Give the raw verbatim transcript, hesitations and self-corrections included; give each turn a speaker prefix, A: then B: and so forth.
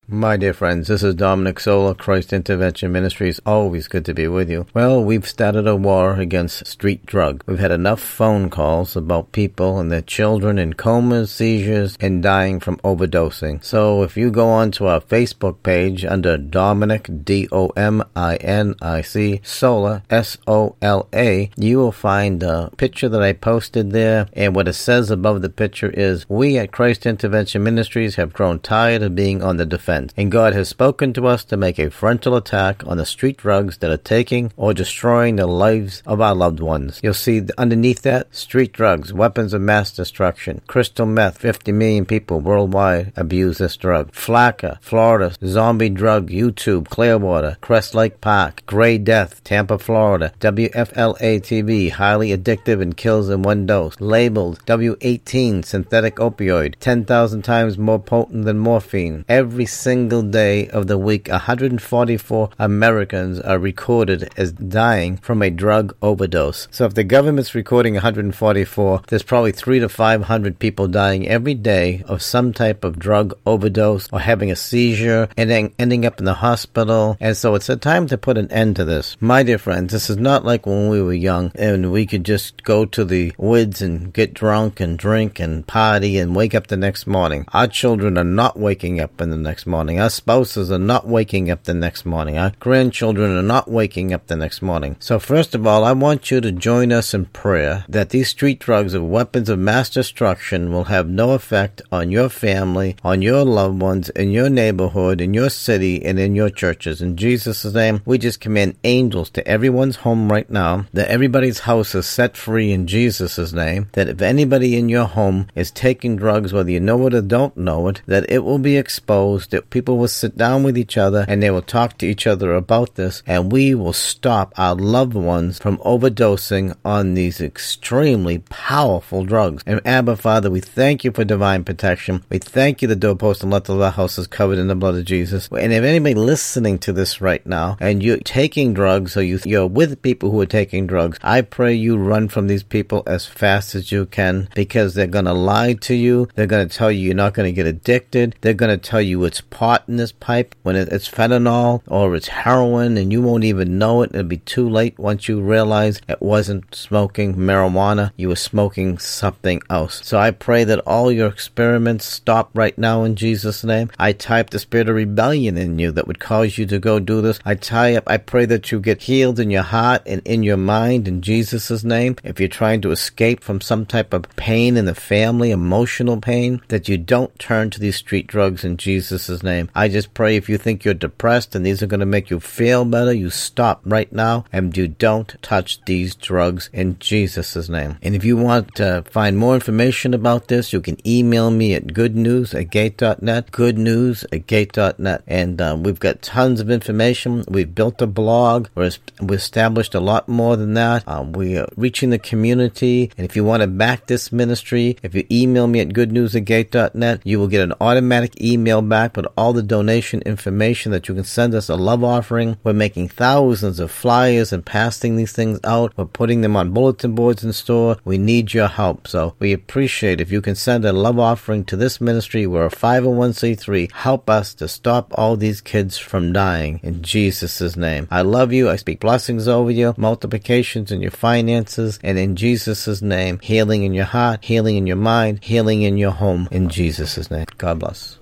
A: My dear friends, this is Dominic Sola, Christ Intervention Ministries. Always good to be with you. Well, we've started a war against street drug. We've had enough phone calls about people and their children in comas, seizures, and dying from overdosing. So if you go onto our Facebook page under Dominic, D O M I N I C, Sola, S O L A, you will find a picture that I posted there. And what it says above the picture is, we at Christ Intervention Ministries have grown tired of being on the defense. And God has spoken to us to make a frontal attack on the street drugs that are taking or destroying the lives of our loved ones. You'll see underneath that, street drugs, weapons of mass destruction, crystal meth, fifty million people worldwide abuse this drug. Flakka, Florida, zombie drug, YouTube, Clearwater, Crest Lake Park, Gray Death, Tampa, Florida, W F L A T V, highly addictive and kills in one dose. Labeled W eighteen, synthetic opioid, ten thousand times more potent than morphine. Every single day of the week, one hundred forty-four Americans are recorded as dying from a drug overdose. So if the government's recording one hundred forty-four, there's probably three to five hundred people dying every day of some type of drug overdose or having a seizure and then ending up in the hospital. And so it's a time to put an end to this. My dear friends, this is not like when we were young and we could just go to the woods and get drunk and drink and party and wake up the next morning. Our children are not waking up in the next morning. Our spouses are not waking up the next morning. Our grandchildren are not waking up the next morning. So first of all, I want you to join us in prayer that these street drugs are weapons of mass destruction will have no effect on your family, on your loved ones, in your neighborhood, in your city, and in your churches. In Jesus' name, we just command angels to everyone's home right now, that everybody's house is set free in Jesus' name, that if anybody in your home is taking drugs, whether you know it or don't know it, that it will be exposed, that people will sit down with each other and they will talk to each other about this, and we will stop our loved ones from overdosing on these extremely powerful drugs. And Abba, Father, we thank you for divine protection. We thank you the doorpost and letter of our house is covered in the blood of Jesus. And if anybody listening to this right now and you're taking drugs or you, you're with people who are taking drugs, I pray you run from these people as fast as you can, because they're going to lie to you. They're going to tell you you're not going to get addicted. They're going to tell you it's pot in this pipe when it's fentanyl or it's heroin, and you won't even know it. It'll be too late once you realize it wasn't smoking marijuana. You were smoking something else. So I pray that all your experiments stop right now in Jesus' name. I tie up the spirit of rebellion in you that would cause you to go do this. I tie up, I pray that you get healed in your heart and in your mind in Jesus' name. If you're trying to escape from some type of pain in the family, emotional pain, that you don't turn to these street drugs in Jesus' name. I just pray if you think you're depressed and these are going to make you feel better, you stop right now and you don't touch these drugs in Jesus' name. And if you want to find more information about this, you can email me at goodnews at gate dot net, goodnews at gate dot net. And uh, we've got tons of information. We've built a blog. We're, we established a lot more than that. Um, we are reaching the community. And if you want to back this ministry, if you email me at goodnews at gate dot net, you will get an automatic email back with all the donation information that you can send us a love offering. We're making thousands of flyers and passing these things out. We're putting them on bulletin boards in store. We need your help. So we appreciate if you can send a love offering to this ministry. We're a five oh one c three. Help us to stop all these kids from dying in Jesus' name. I love you. I speak blessings over you, multiplications in your finances, and in Jesus' name, healing in your heart, healing in your mind, healing in your home, in Jesus' name. God bless.